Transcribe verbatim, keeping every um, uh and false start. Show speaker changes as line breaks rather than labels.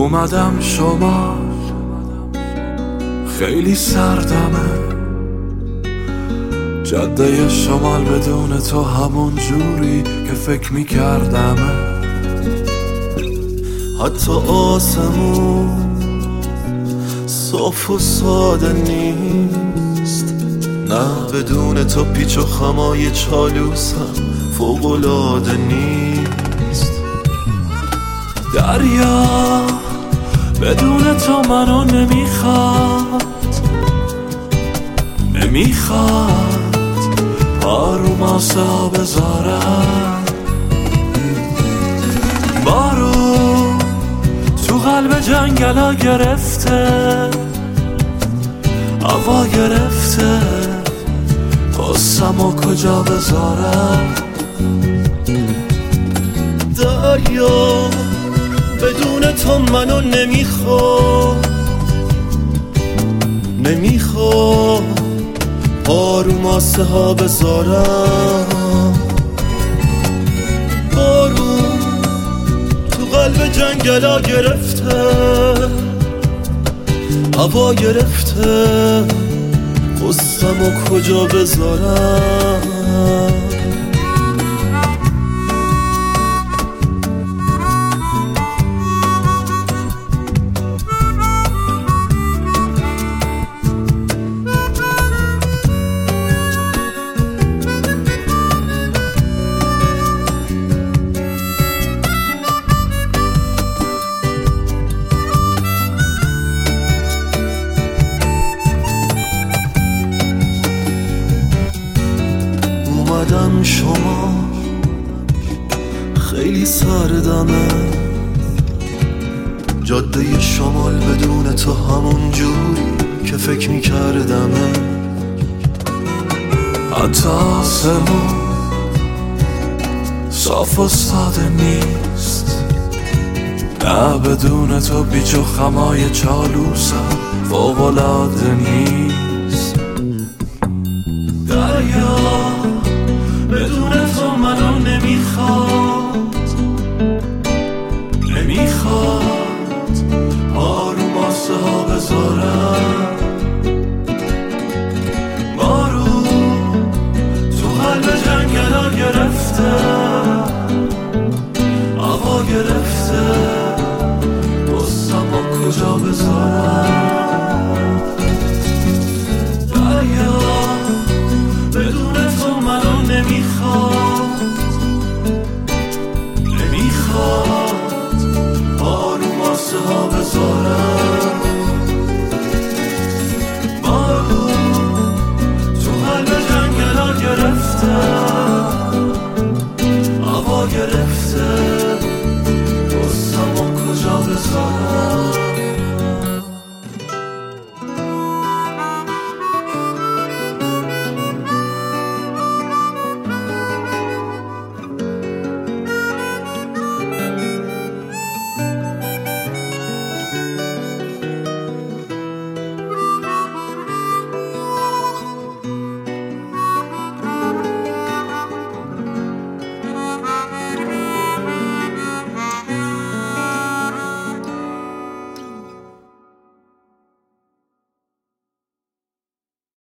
اومدم شمال، خیلی سردمه. جاده شمال بدون تو همون جوری که فکر میکردمه. حتی آسمون صاف و ساده نیست، نه بدون تو پیچ و خمای چالوسم فوق‌العاده نیست. دریا بدون تو منو نمیخواد، نمیخواد پارو ماسه ها بذارم. بارون تو قلب جنگلا گرفته، هوا گرفته، قصه‌مو کجا بذارم. دریا بدون تو منو نمیخواد، نمیخواد پارو ماسه ها بذارم. بارون تو قلب جنگلا گرفته، هوا گرفته، قصه‌مو کجا بذارم. اومدم شما خیلی سردمه. جاده شمال بدون تو همون جوری که فکر میکردمه. حتی آسمون صاف و ساده نیست، نه بدون تو پیچ و خمای چالوسم فوق‌العاده نیست. دریا بدون تو منو نمیخواد، نمیخواد پارو ماسه ها بذارم. بارون تو قلب جنگلا گرفته، هوا گرفته، قصه‌مو کجا بذارم. دریا بدون تو منو نمیخواد، نمیخواد پارو ماسه ها بذارم. بارون تو قلب جنگلا گرفته، هوا گرفته، قصه‌مو کجا بذارم.